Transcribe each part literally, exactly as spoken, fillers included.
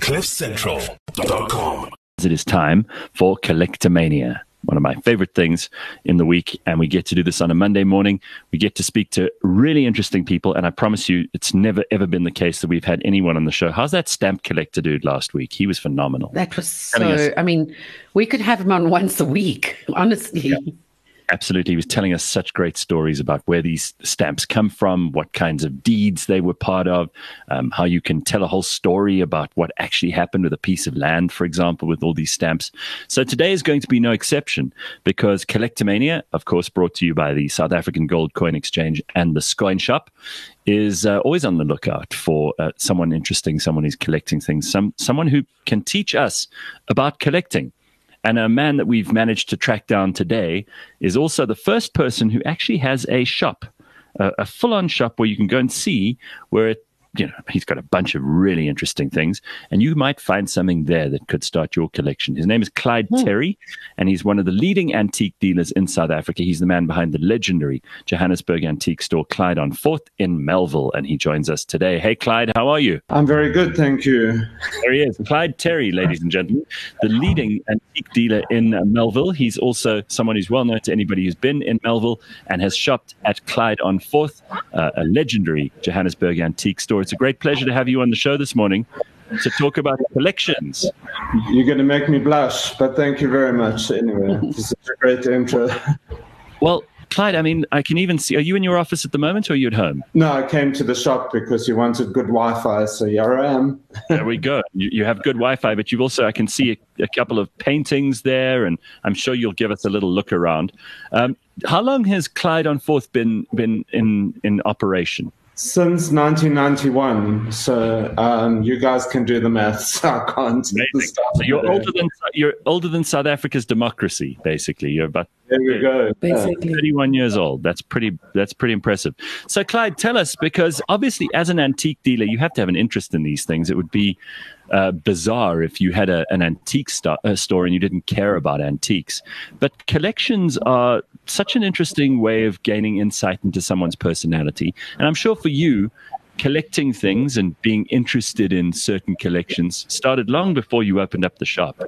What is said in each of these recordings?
cliff central dot com. It is time for Collectomania, one of my favorite things in the week, and we get to do this on a Monday morning. We get to speak to really interesting people, and I promise you, it's never, ever been the case that we've had anyone on the show. How's that stamp collector dude last week? He was phenomenal. That was so, I mean, we could have him on once a week, honestly. Yeah. Absolutely. He was telling us such great stories about where these stamps come from, what kinds of deeds they were part of, um, how you can tell a whole story about what actually happened with a piece of land, for example, with all these stamps. So today is going to be no exception because Collectomania, of course, brought to you by the South African Gold Coin Exchange and the Scoin Shop, is uh, always on the lookout for uh, someone interesting, someone who's collecting things, some someone who can teach us about collecting. And a man that we've managed to track down today is also the first person who actually has a shop, a, a full-on shop where you can go and see where it, you know, he's got a bunch of really interesting things, and you might find something there that could start your collection. His name is Clyde mm. Terry, and he's one of the leading antique dealers in South Africa. He's the man behind the legendary Johannesburg antique store, Clyde on fourth in Melville, and he joins us today. Hey, Clyde, how are you? I'm very good, thank you. There he is, Clyde Terry, ladies and gentlemen, the leading antique dealer in uh, Melville. He's also someone who's well known to anybody who's been in Melville and has shopped at Clyde on fourth, uh, a legendary Johannesburg antique store. It's a great pleasure to have you on the show this morning to talk about collections. You're going to make me blush, but thank you very much anyway. This is a great intro. Well, Clyde, I mean, I can even see, are you in your office at the moment or are you at home? No, I came to the shop because you wanted good Wi-Fi, so here I am. There we go. You, you have good Wi-Fi, but you've also, I can see a, a couple of paintings there, and I'm sure you'll give us a little look around. Um, how long has Clyde on fourth been, been in, in operation? Since nineteen ninety-one, so um, you guys can do the maths. I can't. So you're older than you're older than South Africa's democracy. Basically, you're about there we go. Basically, thirty-one years old. That's pretty. That's pretty impressive. So, Clyde, tell us, because obviously, as an antique dealer, you have to have an interest in these things. It would be uh, bizarre if you had a, an antique st- uh, store and you didn't care about antiques. But collections are such an interesting way of gaining insight into someone's personality. And I'm sure for you, collecting things and being interested in certain collections started long before you opened up the shop.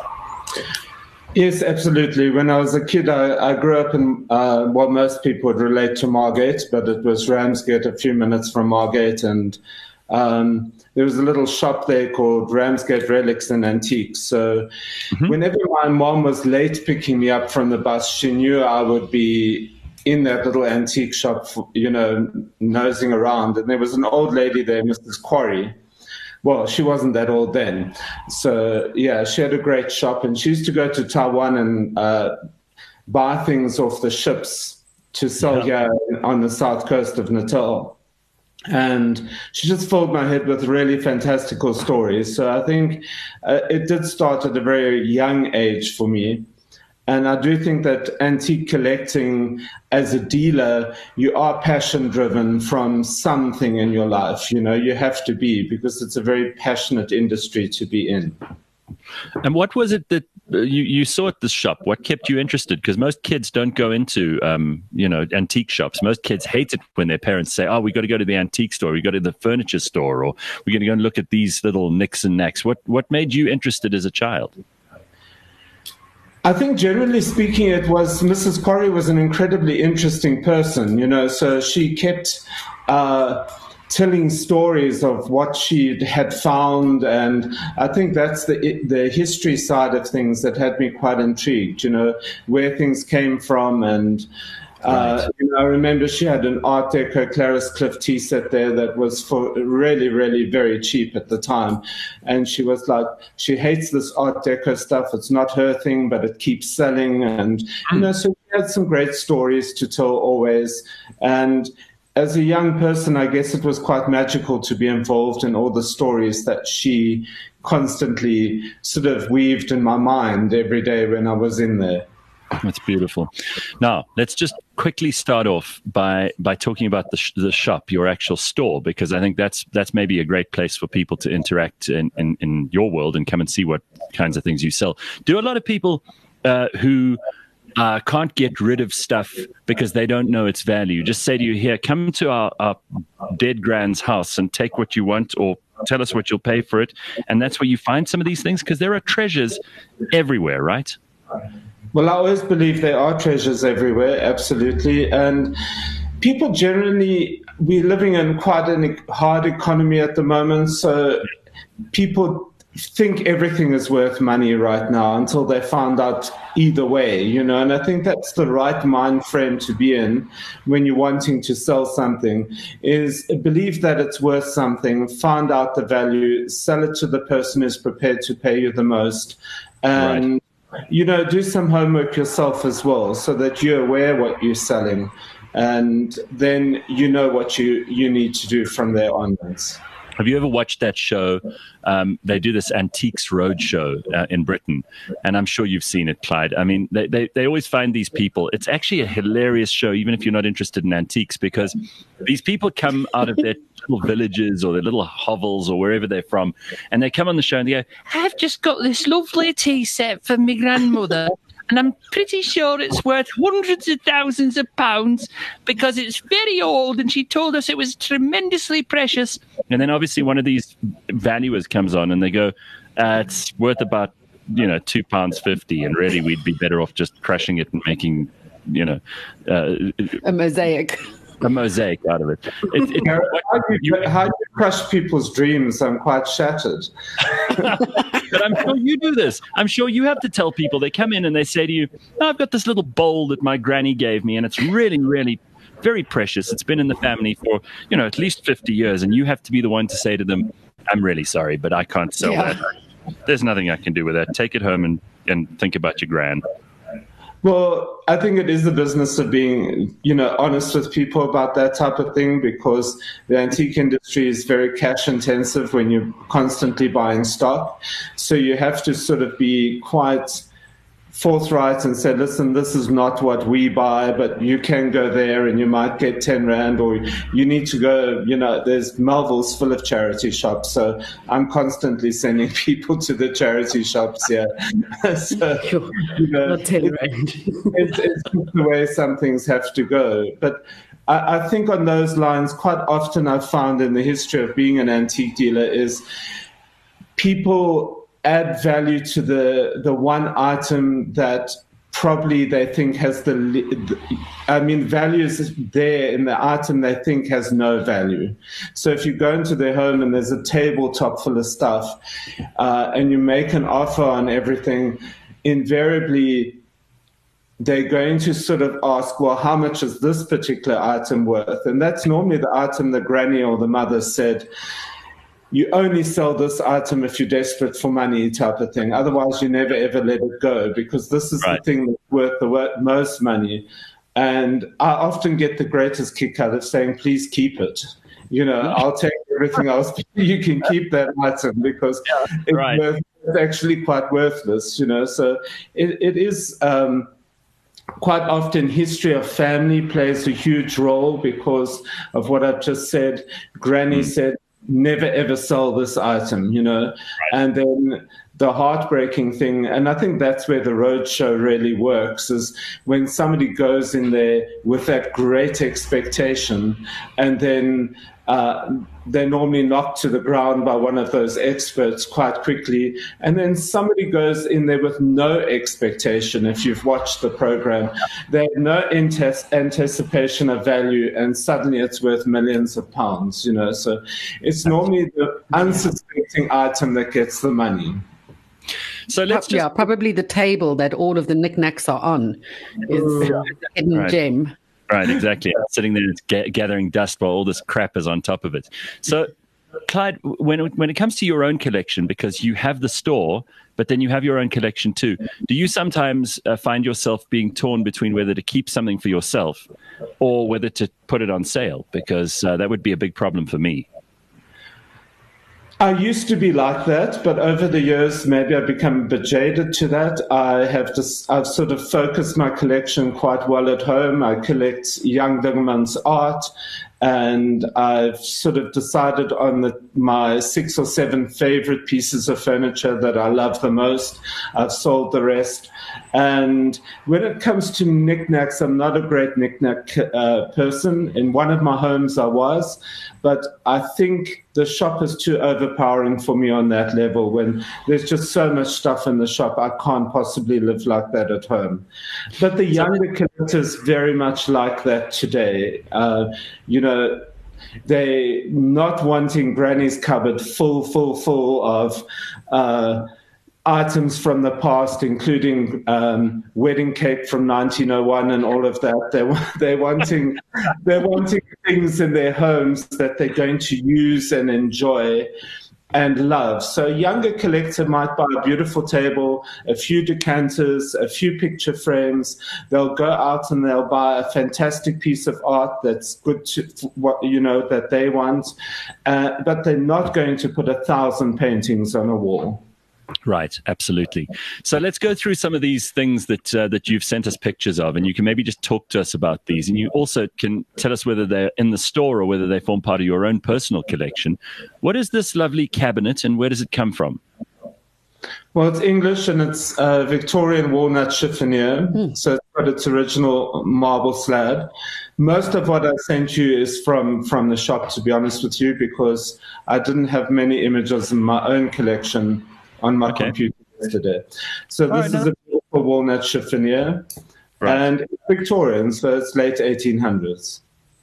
Yes, absolutely. When I was a kid, I, I grew up in uh, what most people would relate to Margate, but it was Ramsgate, a few minutes from Margate. And um, there was a little shop there called Ramsgate Relics and Antiques. So mm-hmm. whenever my mom was late picking me up from the bus, she knew I would be in that little antique shop, you know, nosing around. And there was an old lady there, Missus Quarry. Well, she wasn't that old then. So, yeah, she had a great shop. And she used to go to Taiwan and uh, buy things off the ships to sell yeah. here on the south coast of Natal. And she just filled my head with really fantastical stories. So I think uh, it did start at a very young age for me. And I do think that antique collecting as a dealer, you are passion driven from something in your life. You know, you have to be, because it's a very passionate industry to be in. And what was it that you, you saw at this shop? What kept you interested? Because most kids don't go into, um, you know, antique shops. Most kids hate it when their parents say, oh, we got to go to the antique store, we go to the furniture store, or we're going to go and look at these little nicks and knacks. What, what made you interested as a child? I think generally speaking, it was Missus Quarry was an incredibly interesting person, you know, so she kept uh, telling stories of what she had found. And I think that's the the history side of things that had me quite intrigued, you know, where things came from. And uh, right. you know, I remember she had an Art Deco Clarice Cliff tea set there that was for really, really very cheap at the time. And she was like, she hates this Art Deco stuff. It's not her thing, but it keeps selling. And, you know, so we had some great stories to tell always. And as a young person, I guess it was quite magical to be involved in all the stories that she constantly sort of weaved in my mind every day when I was in there. That's beautiful. Now, let's just quickly start off by by talking about the sh- the shop, your actual store, because I think that's that's maybe a great place for people to interact in, in, in your world and come and see what kinds of things you sell. Do a lot of people uh, who uh, can't get rid of stuff because they don't know its value. Just say to you, here, come to our, our dead grand's house and take what you want, or tell us what you'll pay for it. And that's where you find some of these things, because there are treasures everywhere, right? Well, I always believe there are treasures everywhere, absolutely. And people generally, we're living in quite a hard economy at the moment, so people think everything is worth money right now until they found out either way, you know, and I think that's the right mind frame to be in when you're wanting to sell something, is believe that it's worth something, find out the value, sell it to the person who's prepared to pay you the most, and, right. you know, do some homework yourself as well so that you're aware what you're selling, and then you know what you, you need to do from there onwards. Have you ever watched that show? Um, they do this Antiques Roadshow uh, in Britain, and I'm sure you've seen it, Clyde. I mean, they, they, they always find these people. It's actually a hilarious show, even if you're not interested in antiques, because these people come out of their little villages or their little hovels or wherever they're from, and they come on the show and they go, I've just got this lovely tea set for my grandmother. And I'm pretty sure it's worth hundreds of thousands of pounds because it's very old, and she told us it was tremendously precious. And then obviously one of these valuers comes on and they go, uh, it's worth about, you know, two pounds fifty, and really we'd be better off just crushing it and making, you know, uh, a mosaic. A mosaic out of it. it, it how, do you, you, how do you crush people's dreams? I'm quite shattered. But I'm sure you do this. I'm sure you have to tell people. They come in and they say to you, oh, I've got this little bowl that my granny gave me, and it's really, really very precious. It's been in the family for, you know, at least fifty years. And you have to be the one to say to them, I'm really sorry, but I can't sell yeah. that. There's nothing I can do with that. Take it home and, and think about your gran. Well, I think it is the business of being, you know, honest with people about that type of thing, because the antique industry is very cash intensive when you're constantly buying stock. So you have to sort of be quite forthright and say, listen, this is not what we buy, but you can go there and you might get ten rand, or you need to go, you know, there's Melville's full of charity shops. So I'm constantly sending people to the charity shops here. so, you know, not ten rand. it's, it's just the way some things have to go. But I, I think on those lines, quite often I've found in the history of being an antique dealer is people add value to the the one item that probably they think has the, I mean, value is there in the item they think has no value. So if you go into their home and there's a tabletop full of stuff uh, and you make an offer on everything, invariably they're going to sort of ask, well, how much is this particular item worth? And that's normally the item the granny or the mother said, you only sell this item if you're desperate for money, type of thing. Otherwise, you never, ever let it go, because this is right. the thing that's worth the most money. And I often get the greatest kick out of saying, please keep it. You know, I'll take everything else. You can keep that item, because yeah, it's, right. worth, it's actually quite worthless, you know. So it, it is um, quite often history of family plays a huge role because of what I've just said. Granny mm. said, never ever sell this item, you know. Right. And then the heartbreaking thing, and I think that's where the roadshow really works, is when somebody goes in there with that great expectation, and then uh, they're normally knocked to the ground by one of those experts quite quickly, and then somebody goes in there with no expectation. If you've watched the program, they have no anticipation of value, and suddenly it's worth millions of pounds, you know. So it's normally the unsuspecting item that gets the money. So let's just... yeah, probably the table that all of the knickknacks are on is a hidden right. gem. Right, exactly. Sitting there g- gathering dust while all this crap is on top of it. So, Clyde, when it, when it comes to your own collection, because you have the store, but then you have your own collection too, do you sometimes uh, find yourself being torn between whether to keep something for yourself or whether to put it on sale? Because uh, that would be a big problem for me. I used to be like that, but over the years, maybe I've become a bit jaded to that. I have just, I've sort of focused my collection quite well at home. I collect young Dingeman's art, and I've sort of decided on the, my six or seven favorite pieces of furniture that I love the most. I've sold the rest. And when it comes to knickknacks, I'm not a great knickknack uh, person. In one of my homes I was, but I think the shop is too overpowering for me on that level. When there's just so much stuff in the shop, I can't possibly live like that at home. But the younger collectors very much like that today. Uh, you know, they not wanting granny's cupboard full, full, full of uh, items from the past, including um, wedding cake from nineteen oh one and all of that. They're, they're wanting they're wanting things in their homes that they're going to use and enjoy and love. So a younger collector might buy a beautiful table, a few decanters, a few picture frames. They'll go out and they'll buy a fantastic piece of art that's good to what you know that they want, uh, but they're not going to put a thousand paintings on a wall. Right, absolutely. So let's go through some of these things that uh, that you've sent us pictures of, and you can maybe just talk to us about these. And you also can tell us whether they're in the store or whether they form part of your own personal collection. What is this lovely cabinet, and where does it come from? Well, it's English, and it's uh, Victorian walnut chiffonier, mm. so it's got its original marble slab. Most of what I sent you is from, from the shop, to be honest with you, because I didn't have many images in my own collection on my okay. computer yesterday. So this right, is no. a beautiful walnut chiffonier, right. and it's Victorian, so it's late eighteen hundreds.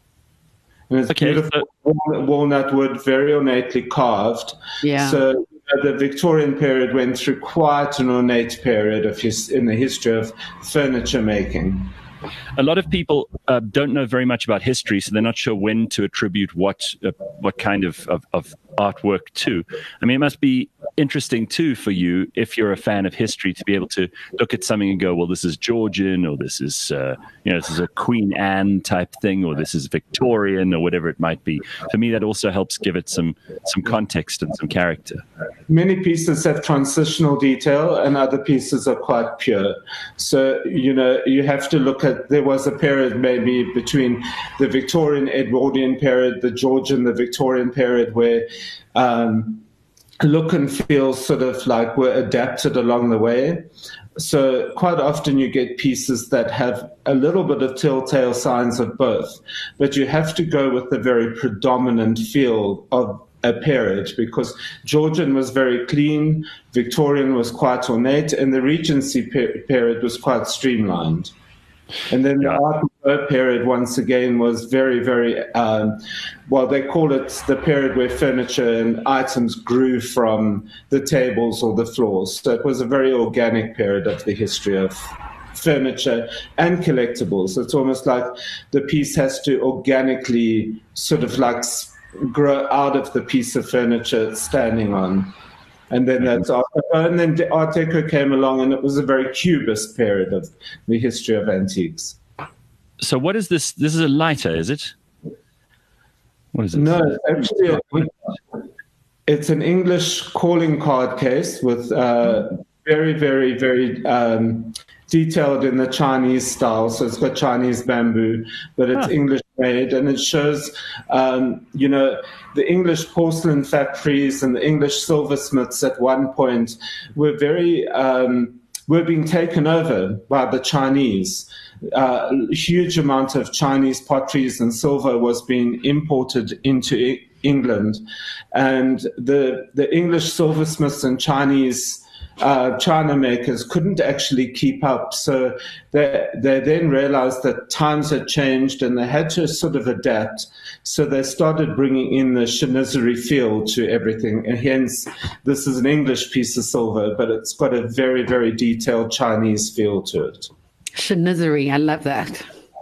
And it's okay, beautiful so- walnut wood, very ornately carved. Yeah. So you know, the Victorian period went through quite an ornate period of his, in the history of furniture making. A lot of people uh, don't know very much about history, so they're not sure when to attribute what uh, what kind of, of, of artwork to. I mean, it must be interesting, too, for you, if you're a fan of history, to be able to look at something and go, well, this is Georgian, or this is, uh, you know, this is a Queen Anne type thing, or this is Victorian, or whatever it might be. For me, that also helps give it some some context and some character. Many pieces have transitional detail, and other pieces are quite pure. So, you know, you have to look at, there was a period maybe between the Victorian Edwardian period, the Georgian, the Victorian period, where um, look and feel sort of like were adapted along the way. So quite often you get pieces that have a little bit of telltale signs of both, but you have to go with the very predominant feel of a period, because Georgian was very clean, Victorian was quite ornate, and the Regency per- period was quite streamlined. And then the Art Nouveau period, once again, was very, very, um, well, they call it the period where furniture and items grew from the tables or the floors. So it was a very organic period of the history of furniture and collectibles. It's almost like the piece has to organically sort of like grow out of the piece of furniture it's standing on. And then that's Art Deco. And then Art Deco came along, and it was a very cubist period of the history of antiques. So what is this? This is a lighter, is it? What is it? No, it's actually a, it's an English calling card case with uh, very, very, very um, detailed in the Chinese style. So it's got Chinese bamboo, but it's huh. English made, and it shows, um, you know, the English porcelain factories and the English silversmiths at one point were very, um, were being taken over by the Chinese. Uh, a huge amount of Chinese potteries and silver was being imported into I- England. And the, the English silversmiths and Chinese Uh, China makers couldn't actually keep up. So they, they then realized that times had changed and they had to sort of adapt. So they started bringing in the chinoiserie feel to everything. And hence, this is an English piece of silver, but it's got a very, very detailed Chinese feel to it. Chinoiserie, I love that.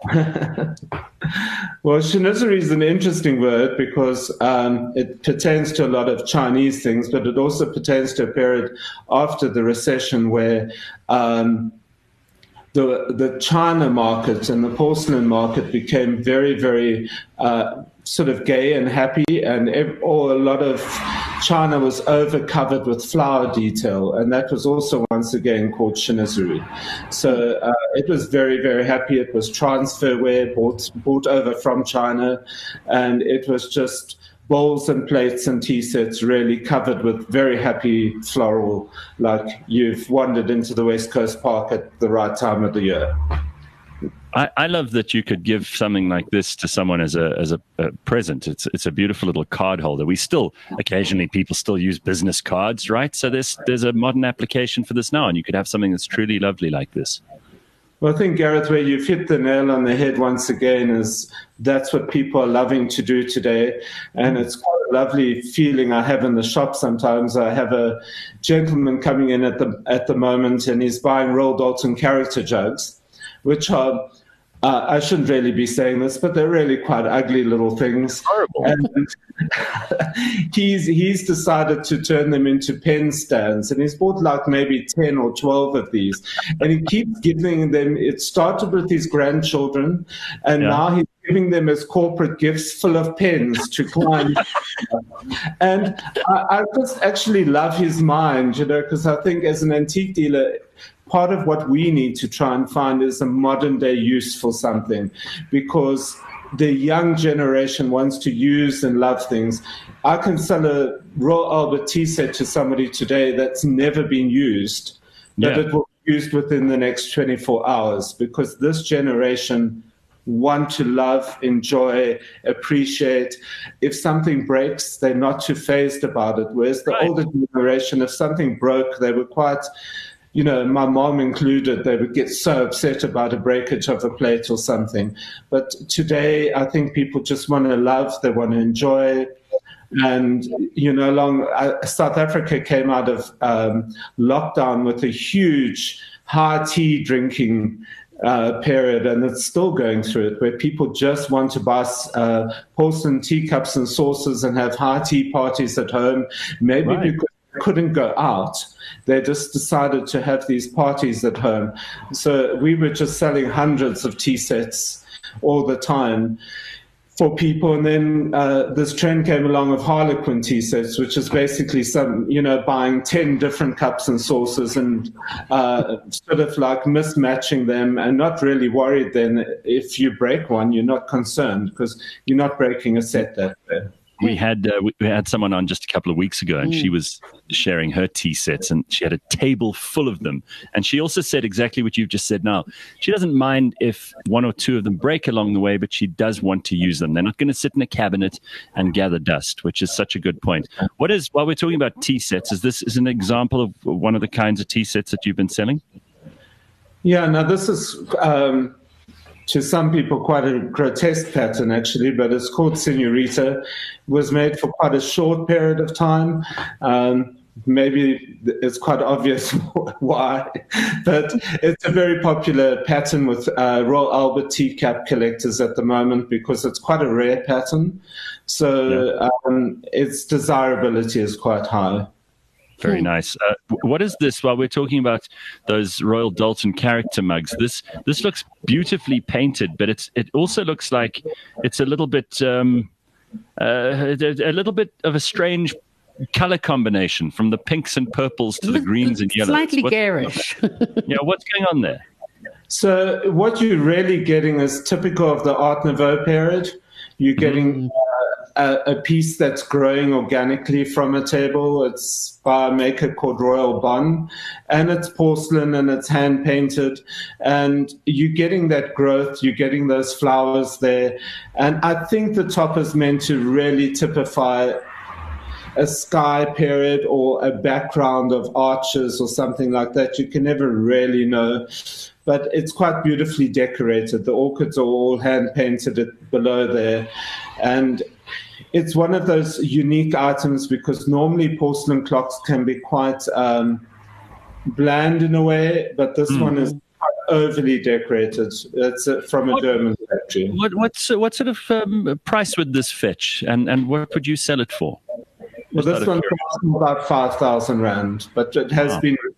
Well, chinoiserie is an interesting word because um, it pertains to a lot of Chinese things, but it also pertains to a period after the recession where um, the the China market and the porcelain market became very, very uh, sort of gay and happy, and ev- or a lot of China was over covered with flower detail, and that was also once again called shinazuri. So uh, it was very, very happy. It was transferware bought bought over from China, and it was just bowls and plates and tea sets really covered with very happy floral, like you've wandered into the West Coast Park at the right time of the year. I, I love that you could give something like this to someone as a as a, a present. It's it's a beautiful little card holder. We still occasionally people still use business cards, right? So there's there's a modern application for this now, and you could have something that's truly lovely like this. Well, I think, Gareth, where you've hit the nail on the head once again is that's what people are loving to do today. And it's quite a lovely feeling I have in the shop sometimes. I have a gentleman coming in at the at the moment, and he's buying Royal Doulton character jugs, which are, uh, I shouldn't really be saying this, but they're really quite ugly little things. Horrible. And he's he's decided to turn them into pen stands, and he's bought like maybe ten or twelve of these, and he keeps giving them. It started with his grandchildren, and yeah. now he's giving them as corporate gifts full of pens to climb. And I, I just actually love his mind, you know, because I think as an antique dealer, part of what we need to try and find is a modern day use for something, because the young generation wants to use and love things. I can sell a Royal Albert tea set to somebody today that's never been used, but yeah. it will be used within the next twenty-four hours, because this generation want to love, enjoy, appreciate. If something breaks, they're not too fazed about it. Whereas the right. older generation, if something broke, they were quite, you know, my mom included, they would get so upset about a breakage of a plate or something. But today, I think people just want to love, they want to enjoy. And, you know, long, uh, South Africa came out of um, lockdown with a huge high tea drinking uh, period, and it's still going through it, where people just want to buy uh, porcelain teacups and saucers and have high tea parties at home, maybe right. because they couldn't go out. They just decided to have these parties at home. So we were just selling hundreds of tea sets all the time for people. And then uh, this trend came along of Harlequin tea sets, which is basically some, you know, buying ten different cups and saucers and uh, sort of like mismatching them, and not really worried then if you break one, you're not concerned because you're not breaking a set that way. We had uh, we had someone on just a couple of weeks ago, and mm. she was sharing her tea sets, and she had a table full of them. And she also said exactly what you've just said now. She doesn't mind if one or two of them break along the way, but she does want to use them. They're not going to sit in a cabinet and gather dust, which is such a good point. What is, while we're talking about tea sets, is this is an example of one of the kinds of tea sets that you've been selling? Yeah, now this is... Um to some people, quite a grotesque pattern, actually, but it's called Senorita. It was made for quite a short period of time. Um, maybe it's quite obvious why, but it's a very popular pattern with uh, Royal Albert teacup collectors at the moment because it's quite a rare pattern. So yeah. um, its desirability is quite high. Very nice. Uh, what is this? While we're talking about those Royal Doulton character mugs, this this looks beautifully painted, but it's it also looks like it's a little bit um, uh, a, a little bit of a strange color combination, from the pinks and purples to the greens and yellows. Slightly what, garish. Yeah, what's going on there? So what you're really getting is typical of the Art Nouveau period. You're getting. Mm. A, a piece that's growing organically from a table. It's by a maker called Royal Bon, and it's porcelain and it's hand painted, and you're getting that growth, you're getting those flowers there. And I think the top is meant to really typify a sky period or a background of arches or something like that. You can never really know. But it's quite beautifully decorated. The orchids are all hand painted below there. And it's one of those unique items because normally porcelain clocks can be quite um, bland in a way, but this mm. one is quite overly decorated. It's uh, from a what, German factory. What, what's, what sort of um, price would this fetch, and, and what would you sell it for? Well, this one costs about five thousand rand, but it has wow. been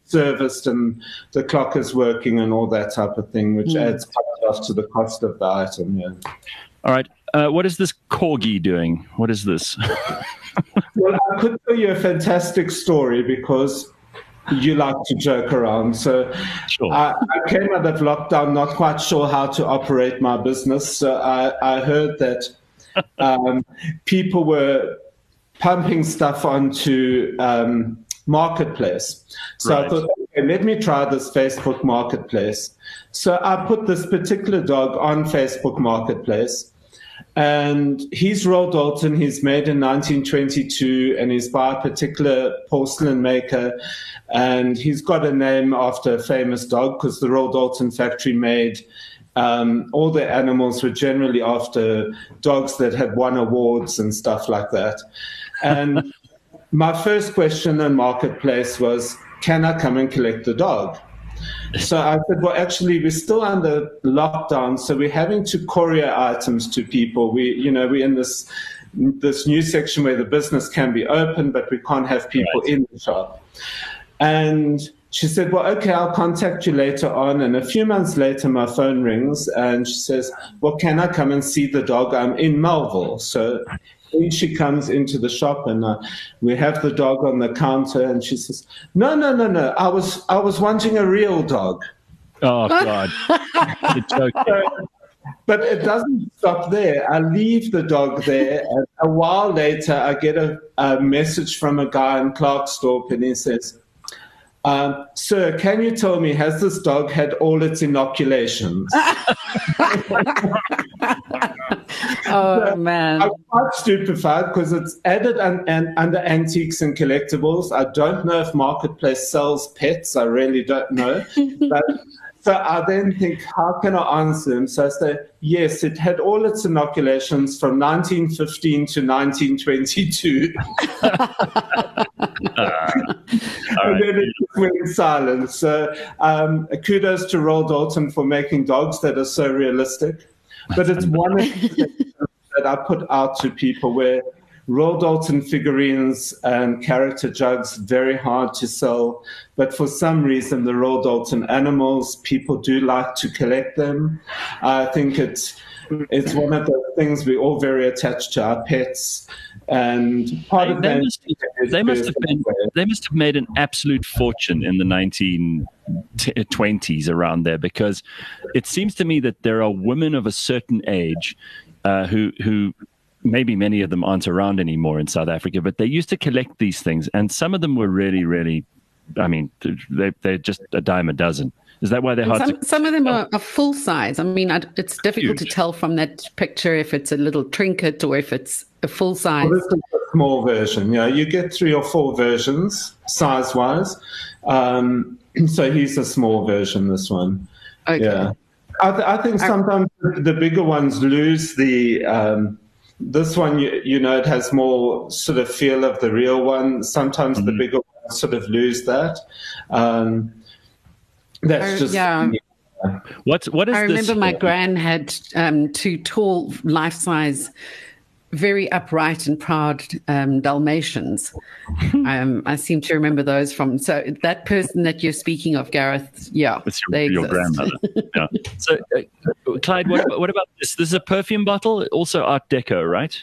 serviced and the clock is working and all that type of thing, which Mm. adds quite a lot to the cost of the item. Yeah. All right. Uh, what is this corgi doing? What is this? Well, I could tell you a fantastic story because you like to joke around. So Sure. I, I came out of lockdown not quite sure how to operate my business. So I, I heard that um, people were pumping stuff onto um, Marketplace. So Right. I thought, okay, let me try this Facebook Marketplace. So I put this particular dog on Facebook Marketplace. And he's Royal Dalton. He's made in nineteen twenty-two, and he's by a particular porcelain maker. And he's got a name after a famous dog because the Royal Dalton factory made um, all the animals were generally after dogs that had won awards and stuff like that. And my first question in Marketplace was, can I come and collect the dog? So I said, well, actually, we're still under lockdown, so we're having to courier items to people. We, you know, we're in this this new section where the business can be open, but we can't have people Right. in the shop. And she said, well, okay, I'll contact you later on. And a few months later, my phone rings, and she says, well, can I come and see the dog? I'm in Melville. So then she comes into the shop, and uh, we have the dog on the counter, and she says, no, no, no, no, I was I was wanting a real dog. Oh, God. You're joking. But it doesn't stop there. I leave the dog there, and a while later, I get a, a message from a guy in Klerksdorp, and he says, um, sir, can you tell me, has this dog had all its inoculations? Oh, man. I'm quite stupefied because it's added un- and under antiques and collectibles. I don't know if Marketplace sells pets. I really don't know. But, so I then think, how can I answer him? So I say, yes, it had all its inoculations from nineteen fifteen to nineteen twenty-two. Uh, all And right. then it just went silent. So um, kudos to Royal Dalton for making dogs that are so realistic. But it's one of the things that I put out to people where Royal Dalton figurines and character jugs, very hard to sell. But for some reason, the Royal Dalton animals, people do like to collect them. I think it's it's one of the things we're all very attached to our pets. And part of They that must, is they must have been. personal. They must have made an absolute fortune in the nineteen twenties around there, because it seems to me that there are women of a certain age uh, who who maybe many of them aren't around anymore in South Africa, but they used to collect these things, and some of them were really, really. I mean, they they're just a dime a dozen. Is that why they're hard Some, to? some of them are, are full size. I mean, I, it's difficult Huge. to tell from that picture if it's a little trinket or if it's a full size. Well, this is a small version. Yeah, you get three or four versions size-wise. Um, so he's a small version. This one. Okay. Yeah, I, th- I think sometimes the bigger ones lose the. Um, this one, you, you know, it has more sort of feel of the real one. Sometimes the bigger ones sort of lose that. Um, that's Oh, just yeah. What's what is I remember this? my gran had um, two tall, life-size, very upright and proud um, Dalmatians. um, I seem to remember those from. So that person that you're speaking of, Gareth, yeah, It's your, they your exist. grandmother. Yeah. So, uh, Clyde, what about, what about this? This is a perfume bottle, also Art Deco, right?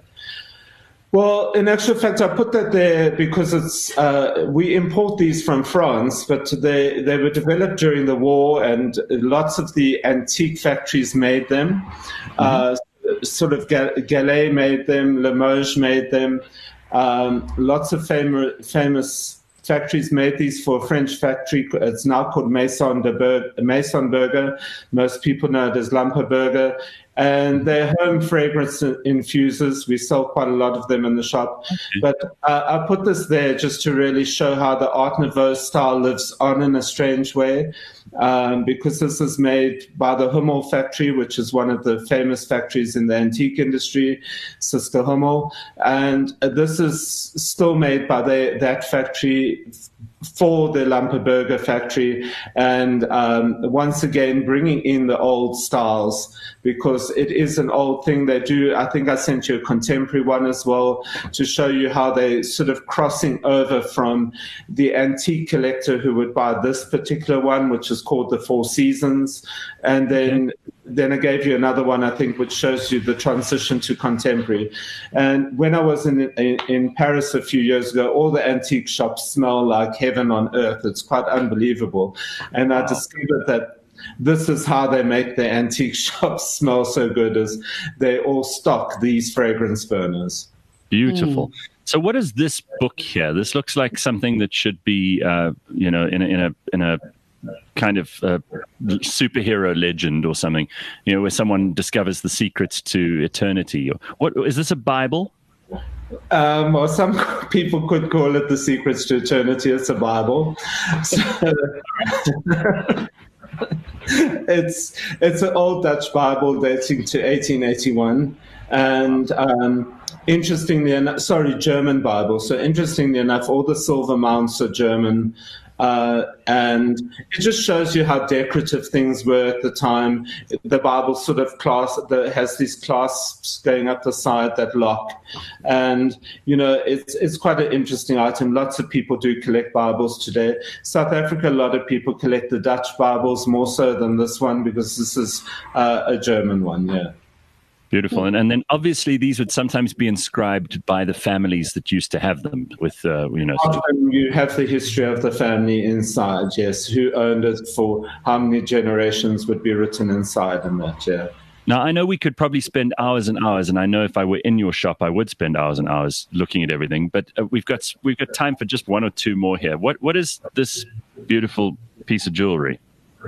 Well, in actual fact, I put that there because it's uh, we import these from France, but they, they were developed during the war, and lots of the antique factories made them. Mm-hmm. Uh, sort of Gallet made them, Limoges made them. Um, lots of fam- famous factories made these for a French factory. It's now called Maison de Ber- Maison Burger. Most people know it as Lamperburger. And they're home fragrance infusers. We sell quite a lot of them in the shop. Okay. But uh, I put this there just to really show how the Art Nouveau style lives on in a strange way. Um, because this is made by the Hummel factory, which is one of the famous factories in the antique industry, Sister Hummel. And this is still made by the, that factory for the Lampe Burger factory, and um, once again bringing in the old styles, because it is an old thing they do. I think I sent you a contemporary one as well to show you how they sort of crossing over from the antique collector who would buy this particular one, which is called the Four Seasons, and then okay. Then I gave you another one, I think, which shows you the transition to contemporary. And when I was in, in in Paris a few years ago, all the antique shops smell like heaven on earth. It's quite unbelievable. And I discovered that this is how they make their antique shops smell so good, is they all stock these fragrance burners. Beautiful. Mm. So what is this book here? This looks like something that should be, uh, you know, in a, in a, in a, kind of uh, superhero legend or something, you know, where someone discovers the secrets to eternity. What is this, a Bible? Um, or some people could call it the secrets to eternity. It's a Bible. So, it's it's an old Dutch Bible dating to eighteen eighty-one, and um, interestingly enough, sorry, German Bible. So interestingly enough, all the silver mounts are German. Uh, and it just shows you how decorative things were at the time. The Bible sort of class the, has these clasps going up the side that lock, and you know it's it's quite an interesting item. Lots of people do collect Bibles today. South Africa, a lot of people collect the Dutch Bibles more so than this one, because this is uh, a German one. Yeah. Beautiful. And and then obviously these would sometimes be inscribed by the families that used to have them with, uh, you know. Often you have the history of the family inside, yes, who owned it for how many generations would be written inside and that, yeah. Now, I know we could probably spend hours and hours, and I know if I were in your shop, I would spend hours and hours looking at everything, but uh, we've got we've got time for just one or two more here. What What is this beautiful piece of jewelry?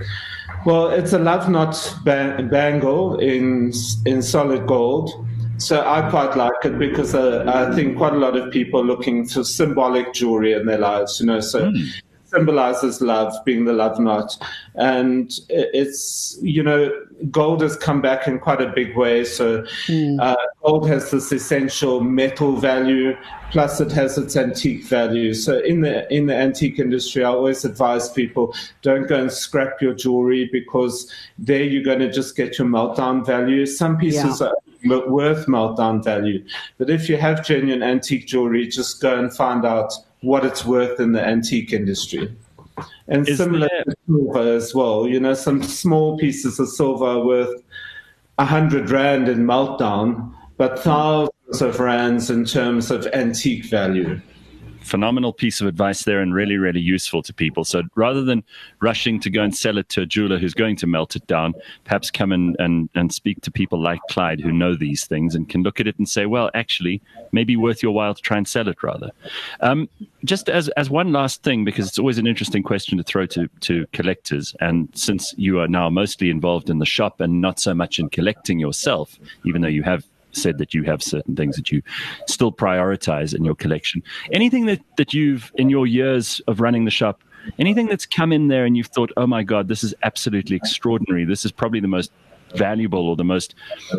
Well, it's a love knot bang- bangle in in solid gold. So I quite like it because uh, I think quite a lot of people are looking for symbolic jewelry in their lives, you know, so mm. it symbolizes love, being the love knot. And it's, you know, gold has come back in quite a big way. So mm. uh, gold has this essential metal value, plus it has its antique value. So in the in the antique industry, I always advise people, don't go and scrap your jewelry, because there you're going to just get your meltdown value. Some pieces yeah. are worth meltdown value. But if you have genuine antique jewelry, just go and find out what it's worth in the antique industry. And Is similar there... to silver as well. You know, some small pieces of silver are worth a hundred rand in meltdown, but thousands of rands in terms of antique value. Phenomenal piece of advice there, and really, really useful to people. So rather than rushing to go and sell it to a jeweler who's going to melt it down, perhaps come in and, and speak to people like Clyde who know these things and can look at it and say, well, actually, maybe worth your while to try and sell it rather. Um, just as as one last thing, because it's always an interesting question to throw to, to collectors, and since you are now mostly involved in the shop and not so much in collecting yourself, even though you have said that you have certain things that you still prioritize in your collection. Anything that, that you've, in your years of running the shop, anything that's come in there and you've thought, oh my God, this is absolutely extraordinary. This is probably the most valuable or the most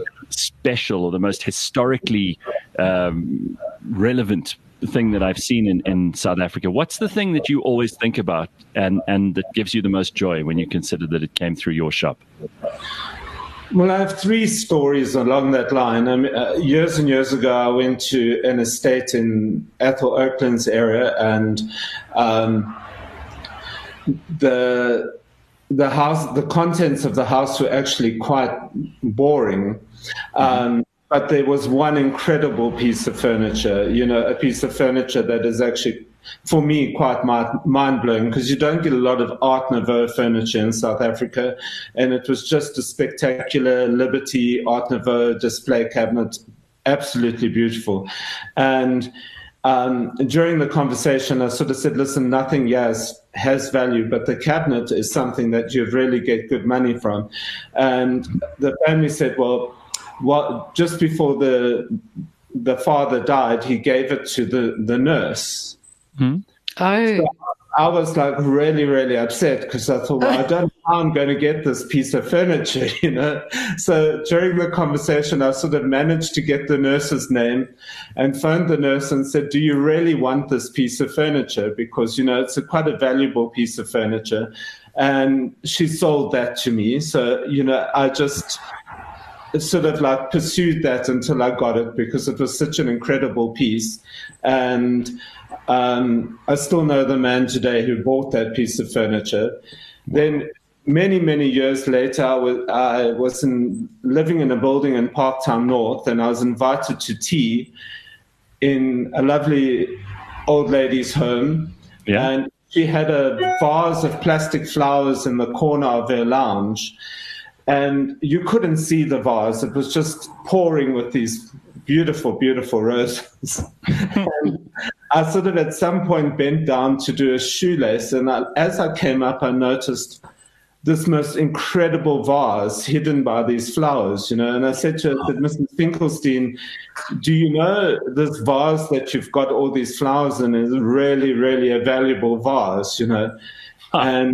special or the most historically um, relevant thing that I've seen in, in South Africa. What's the thing that you always think about and, and that gives you the most joy when you consider that it came through your shop? Well, I have three stories along that line. I mean, uh, years and years ago, I went to an estate in Ethel Oakland's area, and um, the the house, the contents of the house were actually quite boring. Um, but there was one incredible piece of furniture, you know, a piece of furniture that is actually, for me, quite mind-blowing, because you don't get a lot of Art Nouveau furniture in South Africa. And it was just a spectacular Liberty Art Nouveau display cabinet, absolutely beautiful. And um, during the conversation, I sort of said, listen, nothing yes, has value, but the cabinet is something that you really get good money from. And the family said, well, what, just before the the father died, he gave it to the, the nurse. Hmm. Oh. So I was like really, really upset because I thought, well, I don't know how I'm going to get this piece of furniture, you know. So during the conversation, I sort of managed to get the nurse's name and phoned the nurse and said, do you really want this piece of furniture? Because, you know, it's a quite a valuable piece of furniture. And she sold that to me. So, you know, I just sort of like pursued that until I got it because it was such an incredible piece. And Um, I still know the man today who bought that piece of furniture. Then many, many years later, I was, I was in, living in a building in Parktown North, and I was invited to tea in a lovely old lady's home. Yeah. And she had a vase of plastic flowers in the corner of her lounge. And you couldn't see the vase. It was just pouring with these beautiful, beautiful roses. And I sort of at some point bent down to do a shoelace. And I, as I came up, I noticed this most incredible vase hidden by these flowers, you know. And I said to her, I said, Missus Finkelstein, do you know this vase that you've got all these flowers in is really, really a valuable vase, you know? Huh. And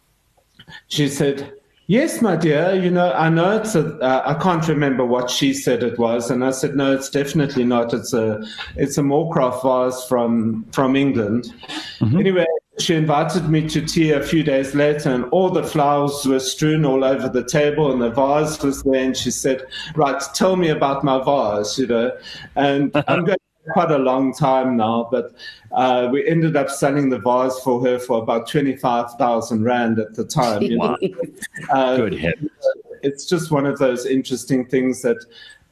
she said, yes, my dear, you know, I know it's a, uh, I can't remember what she said it was. And I said, no, it's definitely not. It's a, it's a Moorcroft vase from, from England. Mm-hmm. Anyway, she invited me to tea a few days later, and all the flowers were strewn all over the table and the vase was there. And she said, right, tell me about my vase, you know, and I'm going quite a long time now, but uh, we ended up selling the vase for her for about twenty-five thousand rand at the time. You know? uh, Good heavens. It's just one of those interesting things that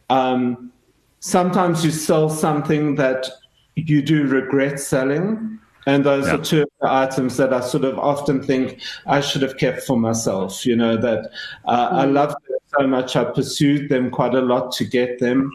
um, sometimes you sell something that you do regret selling. And those yeah. are two of the items that I sort of often think I should have kept for myself, you know, that uh, mm. I loved them so much. I pursued them quite a lot to get them.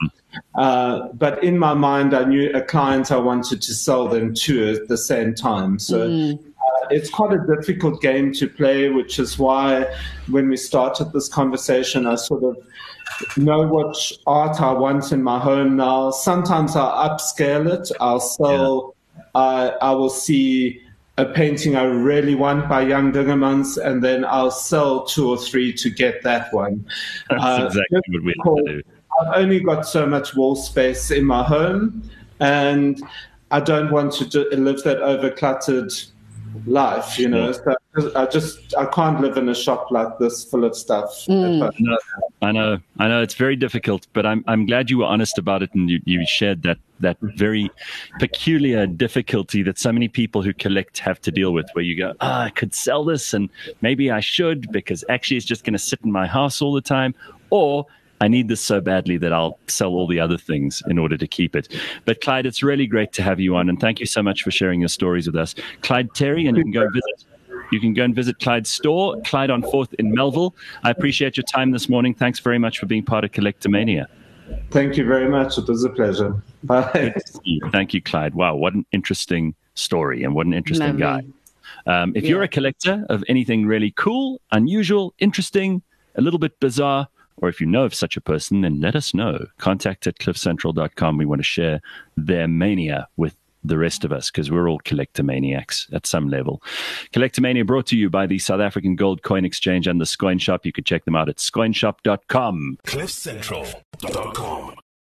Uh, but in my mind, I knew a client I wanted to sell them to at the same time. So mm. uh, it's quite a difficult game to play, which is why when we started this conversation, I sort of know what art I want in my home now. Sometimes I'll upscale it. I'll sell... Yeah. Uh, I will see a painting I really want by Jan Dingemans, and then I'll sell two or three to get that one. That's uh, exactly what we have to do. I've only got so much wall space in my home, and I don't want to do, live that over-cluttered life, you know. So I just I can't live in a shop like this full of stuff. Mm. No, I know, I know it's very difficult, but I'm I'm glad you were honest about it, and you, you shared that that very peculiar difficulty that so many people who collect have to deal with, where you go, ah, oh, I could sell this, and maybe I should because actually it's just going to sit in my house all the time, or I need this so badly that I'll sell all the other things in order to keep it. But Clyde, it's really great to have you on, and thank you so much for sharing your stories with us. Clyde Terry, and you can go visit you can go and visit Clyde's store, Clyde on fourth in Melville. I appreciate your time this morning. Thanks very much for being part of Collectomania. Thank you very much. It was a pleasure. Bye. Good to see you. Thank you, Clyde. Wow, what an interesting story and what an interesting Lovely. guy. Um, if yeah. you're a collector of anything really cool, unusual, interesting, a little bit bizarre, or if you know of such a person, then let us know. Contact at cliff central dot com. We want to share their mania with the rest of us because we're all collectomaniacs at some level. Collectomania brought to you by the South African Gold Coin Exchange and the Scoin Shop. You could check them out at scoin shop dot com. cliff central dot com